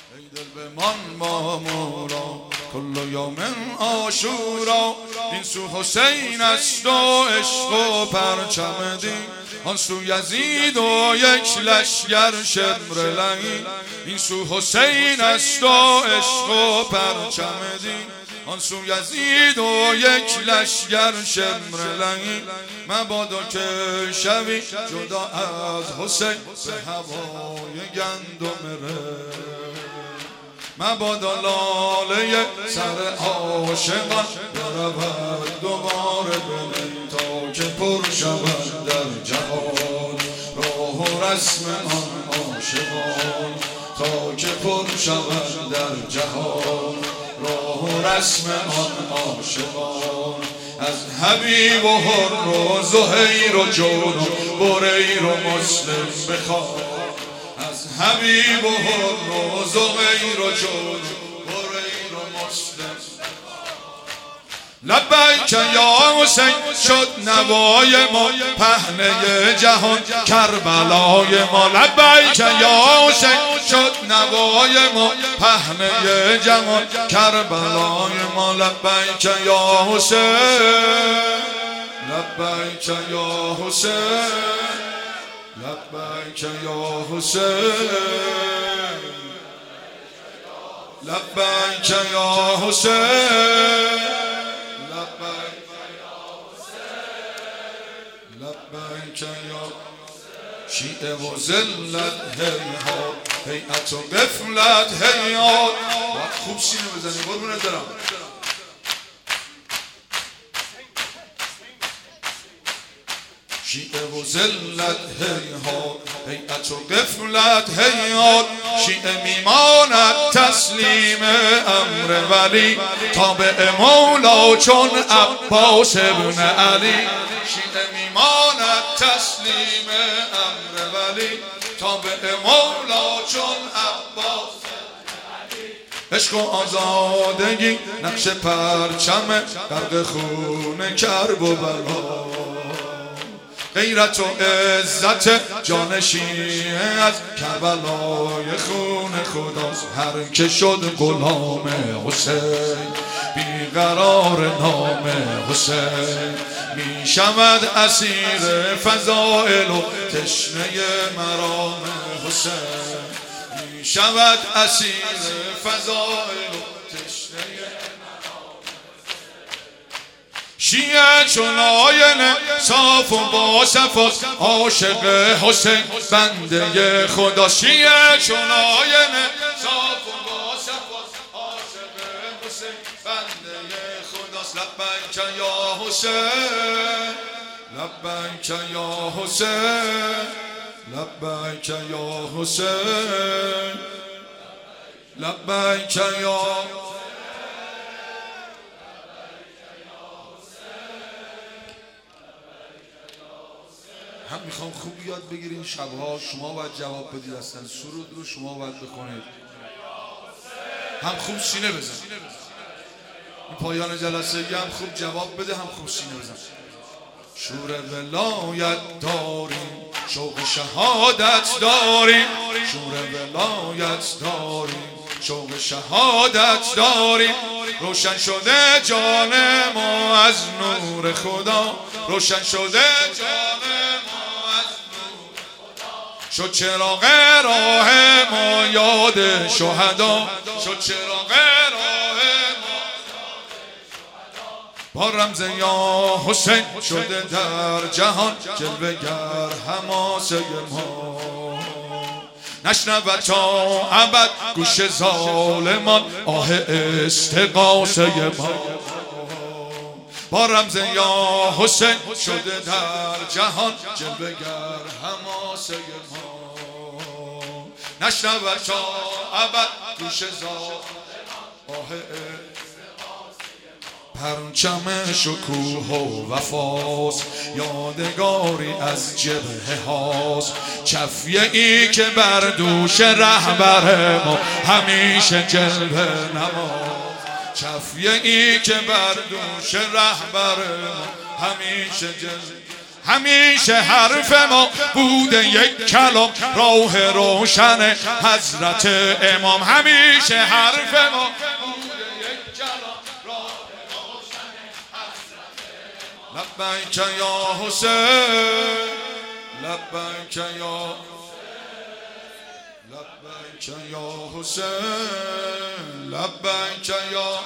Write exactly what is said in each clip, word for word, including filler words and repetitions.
ای دل بمان مامورا کل یوم عاشورا. این سو حسین است و عشق و پرچم دین، آن سو یزید و یک لشگر شمر لعین. این سو حسین است و عشق و پرچم دین، آن سو یزید و یک لشگر شمر لعین. مبادا که شوی جدا از حسین به هوای گندم ره، مبادا لاله سر عاشقان برود دوباره به تا که پر شود در جهان راه و رسم آن عاشقان، تا که پر شود در جهان راه و رسم آن عاشقان. از حبیب و حر و زهیر و جون و بریر و مسلم بخواه، از حبیب و حر و زهیر و جون و بریر و مسلم. لبیک یا حسین شد نوای ما پهنه جهان کربلای ما. لبیک یا حسین شد نوای ما پهنه جهان کربلای ما. لبیک یا حسین، لبیک یا حسین، لبیک یا حسین، لبیک یا حسین، لبیک یا شیعه و ذلت هیهات، هیئت و غفلت هیهات. باید خوب سینه بزنی قربونت برم. شیعه و ذلت هیهات، هیئت و غفلت هیهات. شیعه میماند تسلیم امر ولی، تابع مولا چون عباس ابن علی. شیعه میماند تسلیم امر ولی، تابع مولا چون عباس ابن علی. عشق و آزادگی نقش پرچم غرق خون کرب و بلا. غیرت و عزت جان شیعه از کربلای خون خداست. هر که شد غلام حسین بیقرار نام حسین، می شود اسیر فضائل و تشنه مرام حسین. می شود اسیر فضائل و تشنه مرام حسین. شیعه چون آینه صاف و با صفاست، عاشق حسین بنده خدا. شیعه چون آینه صاف و با صفاست، عاشق حسین بنده خداست. لبیک یا حسین، لبیک یا حسین، لبیک یا حسین، لبیک یا هم میخوام خوب یاد بگیرین شبها شما باید جواب بدید، اصلا سرود رو شما باید بخونید، هم خوب سینه بزن. این پایان جلسه هم خوب جواب بده، هم خوب سینه بزن. شور ولایت داریم، شوق شهادت داریم. شور ولایت داریم، شوق شهادت داریم. روشن شده جان ما از نور خدا، روشن شده جان ما از نور خدا. شد چراغ راه ما یاد شهدا، شد چراغ راه ما یاد شهدا. با رمز یا حسین شده در جهان جلوه گر حماسه ما. نشنود تا ابد گوش ظالمان آه استغاثه ما. با رمز یا حسین شده در جهان جلوه گر حماسه ما. نشنود تا ابد گوش ظالمان آه پرچم شکوه و وفاست، یادگاری از جبهه هاست. چفیه ای که بر دوش رهبر ما همیشه جلوه نماست. چفیه ای که بر دوش رهبر ما همیشه جلوه. همیشه حرف ما بوده یک کلام، راه روشن حضرت امام. همیشه حرف ما بوده یک کلام، راه روشن حضرت امام. لبیک یا حسین، لبیک یا لبیک یا حسین، لبیک یا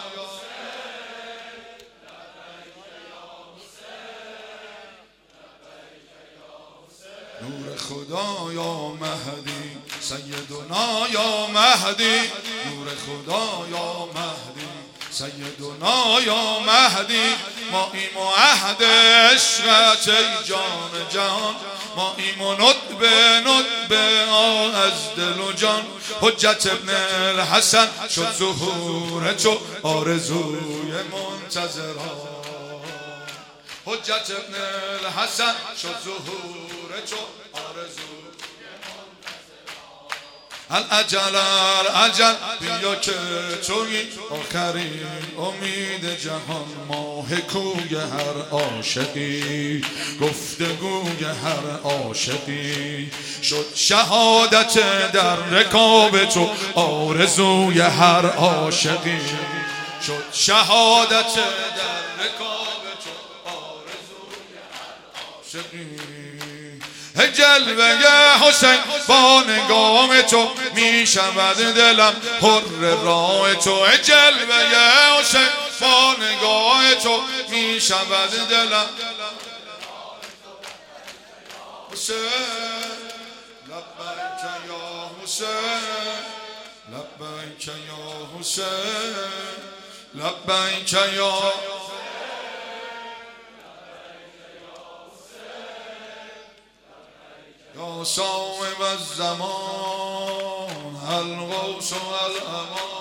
نور خدا یا مهدی، سیدنا یا مهدی، نور خدا یا مهدی، سیدنا یا مهدی. ما ایم و عهد عشقت ای جان جان، ما ایم و ندب ندب از دل و جان. حجت ابن الحسن شد ظهور تو آرزوی منتظران، حجت ابن الحسن شد ظهور تو آرزوی الاجل الاجل. بیا که توی آخرین امید جهان، ماه کوی هر عاشقی، گفتگوی هر عاشقی. شد شهادت در رکاب تو آرزوی هر عاشقی، شد شهادت در رکاب تو آرزوی هر عاشقی. جلوه حسین با نگاه تو می شود دلم حر راه تو. جلوه حسین با نگاه تو می شود دلم حسین. لبیک یا حسین، لبیک یا حسین، لبیک یا یا صاحب الزمان، الغوث و الامان.